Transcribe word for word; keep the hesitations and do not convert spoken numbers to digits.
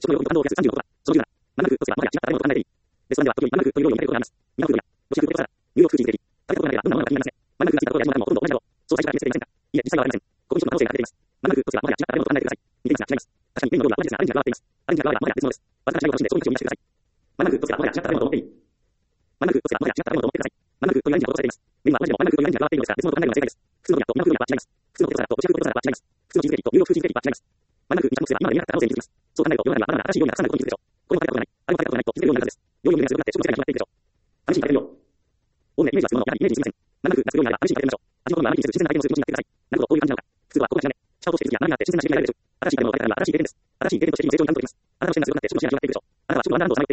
食の用品と感動を増やすさんじゅうのことは、そのじゅうなな、まもなく一つやまもや違った食べ物と考えていい。レストランでは時よりまもなくという料理を入れることがあります。日本風や、ロシア風ポテトサラダ、ニューヨーク風チーズケーキ、食べたことがないがどんなものが気になりません。まもなくがついたことや味ももほとんど同じだろう。そう最初から決めつけていませんか。いえ、実際はありません。ここに一つの可能性が出ています。まもなく一つやまもや違った食べ物と考えてください。似ていますが違います。確かにメインの料理は同じですが、アレンジが加わっています。アレンジが加わればもはや別物です。わずかな違いを楽しんで商品として生み出してください。まもなく一つやまもや違った食べ物と思っていい。まもなく一つやまもや違った食べ物と思ってください。まもなくというアレンジが施されています。メニューは同じでもまもなくというアレンジが加わっているのですが、別物と考えるのが正解です。複数の料理と日本風料理は違います。複数のポテトサラダとロシア風ポテトサラダは違います。複数のチーズケーキとニューヨーク風チーズケーキは違います。まもなくに着目すれば今まで見なかった可能性に気づきます。そう考えると世の中にはまだまだ新しい料理がたくさんあることに気づくでしょう。これも食べたことがない、あれも食べたことがないと気づけるようになるはずです。料理を組み合わせることで食の世界が広がっていくでしょう。試しに食べてみよう。おおむねイメージはするもののやはりイメージにすぎません。まもなく夏料理なら試しに食べてみましょう。味の好みはあまり気にせず自然な体験をする気持ちになってください。なるほど、どういう感じなのか。普通はこういう感じなのか。普通の味なので、シャオとしている時や何やって新鮮な刺激が得られるでしょう。新しい経験を食べたからには新しい経験です。新しい経験として日々の成長に感じています。あなたの視点が強くなって食の視野が広がっていくでしょう。あなたは食のワンダーランドをさまよって